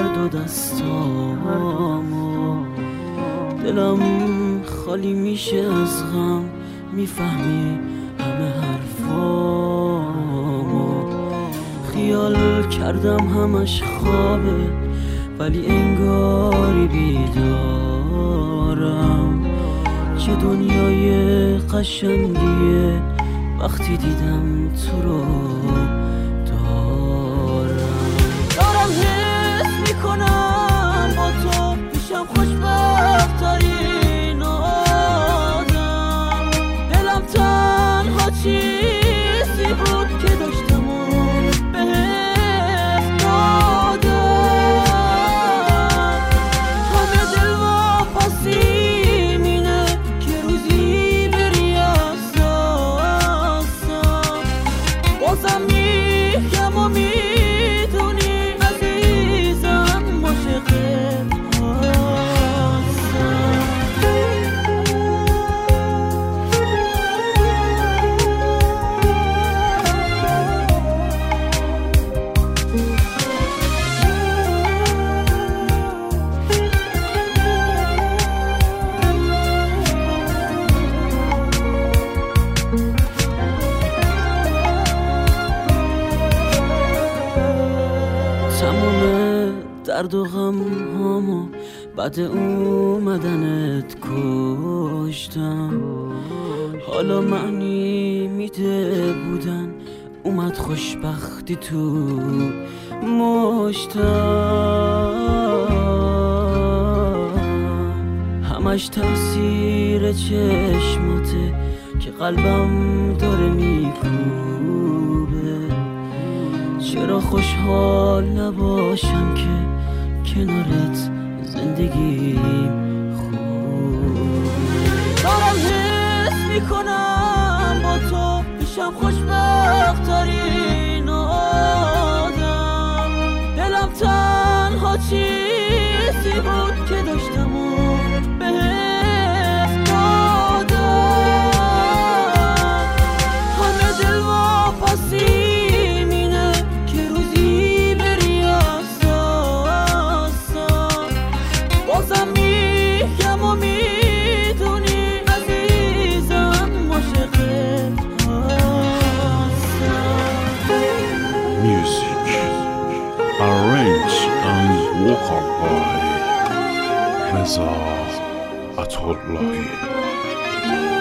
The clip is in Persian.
دو دستامو، دلم خالی میشه از غم، میفهمی همه حرفامو. خیال کردم همش خوابه ولی انگاری بیدارم. چه دنیای قشنگیه وقتی دیدم تو رو دارم حس میکنم با تو میشم خوشبخت ترین آدم. دلم تنها چیزی بود که داشتم و بهت دادم. همه دل واپسیم اینه که روزی بری از دستم. بازم میگم و میدونی عزیزم عاشقت تموم درد و غم هامو بعد اومدنت کشتم. حالا معنی میده بودن اومد خوشبختی تو مشتم. همش تأثیر چشماته که قلبم داره میکوبه. چرا خوشحال نباشم که کنارت زندگیم خوب. دارم حس میکنم با تو میشم خوشبخت ترین آدم. دلم تنها چیزی بود که داشتم و بهت دادم. همه دل واپسیم اینه که روزی بری از دستم. بازم میگم و میدونی عزیزم عاشقت هستم. Music arranged and vocal by Reza Atollahi.